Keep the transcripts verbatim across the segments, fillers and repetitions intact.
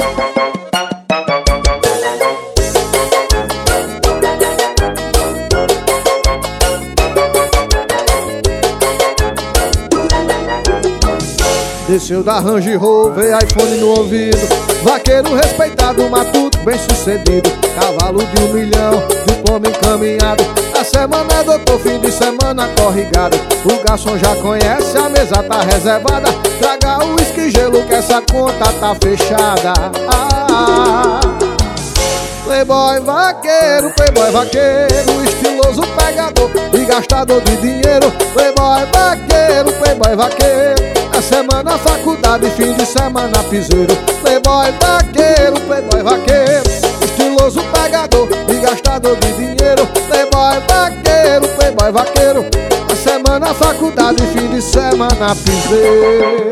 Desceu da Range Rover, iPhone no ouvido, vaqueiro respeitado, matuto, bem sucedido, cavalo de um milhão, diploma encaminhado. A semana é doutor, fim de semana corrigado. O garçom já conhece, a mesa tá reservada. Traga o uísque e gelo que essa conta tá fechada. Ah, playboy vaqueiro, playboy vaqueiro, estiloso pegador e gastador de dinheiro. Playboy vaqueiro, playboy vaqueiro, a semana faculdade, fim de semana piseiro. Playboy vaqueiro, playboy vaqueiro, estiloso pegador e gastador de dinheiro. Playboy vaqueiro, playboy vaqueiro, a semana faculdade, fim de semana piseiro.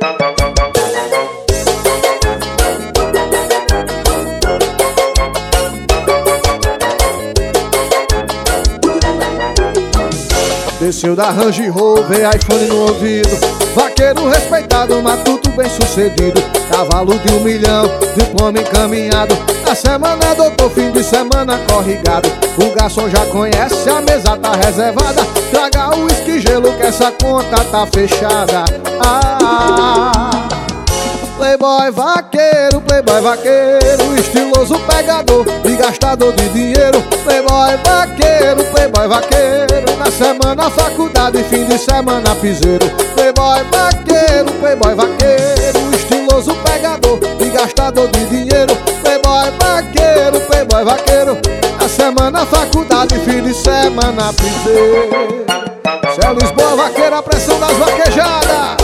Desceu da Range Rover, iPhone no ouvido, vaqueiro respeitado, matuto bem sucedido, cavalo de um milhão, diploma encaminhado. A semana é doutor, fim de semana corrigado. O garçom já conhece, a mesa tá reservada. Traga o uísque e gelo que essa conta tá fechada. Ah, playboy vaqueiro, playboy vaqueiro, estiloso pegador e gastador de dinheiro. Playboy vaqueiro, playboy vaqueiro, na semana faculdade, fim de semana piseiro. Playboy vaqueiro, playboy vaqueiro, estiloso pegador e gastador de dinheiro. Playboy vaqueiro, playboy vaqueiro, na semana faculdade, fim de semana piseiro. Cé Lisboa vaqueiro, a pressão das vaquejadas.